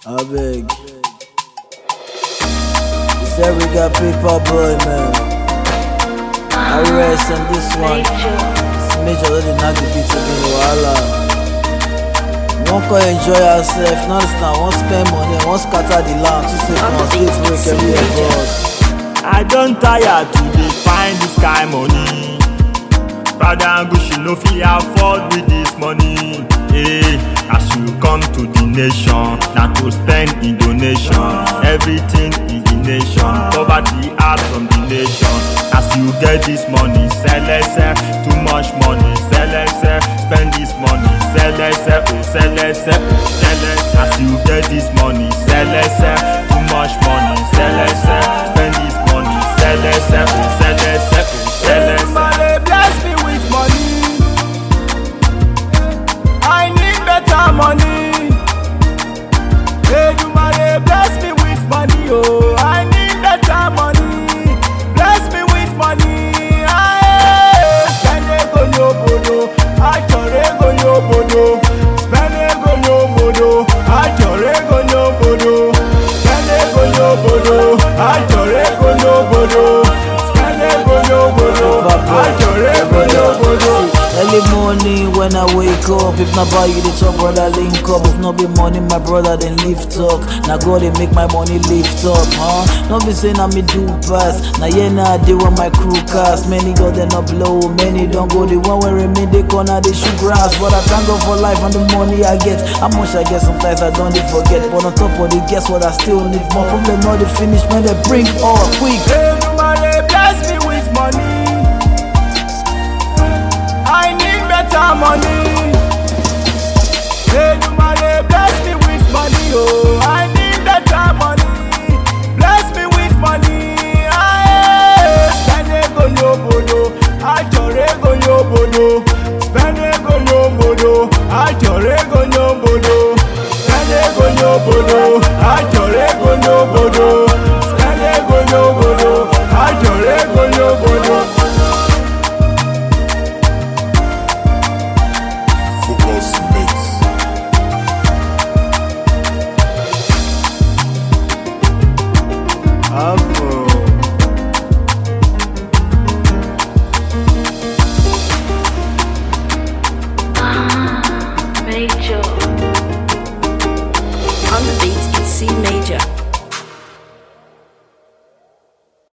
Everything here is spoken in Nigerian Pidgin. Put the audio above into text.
I beg. You said we got paper boy, man. I rest on this one. It's major that they knock the beat again, voila. Won't go enjoy yourself, not understand, won't spend money, won't scatter the land, 2 seconds, get break every boss. I don't tire to dey find this kind money. Brother and Gucci no fit afford with this money. Hey, as you come to the nation, na to spend in donation. Everything in the nation, poverty out from the nation. As you get this money, sell too much money, sell spend this money, sell sell As you get this money, sell too much money, sell spend this money, sell Somebody bless me with money. I need better money. Hey, somebody bless me with money. Oh, I need better money. Bless me with money. Spend it on your bodo. I go your bodo. Spend it on your bodo. I go your bodo. Spend it on your bodo. I go your bodo. Early morning when I wake up, if not buy you the talk, brother link up. If not be money, my brother then lift talk. Now God they make my money lift up, huh? Not be saying I'm me do pass. Now yeah, now I do on my crew cast. Many go they not blow, many don't go. The one where remain they corner they shoot grass. But I thank God for life and the money I get. How much I get sometimes I don't forget. But on top of the guess what I still need more. Problem not the finish when they bring all quick. Hey, somebody bless me with money. I need better money. Hey, somebody bless me with money. Oh, I need better money. Bless me with money. Spend it on your bodo. I go your bodo. Spend it on your bodo. I go your bodo. Spend it on your bodo. I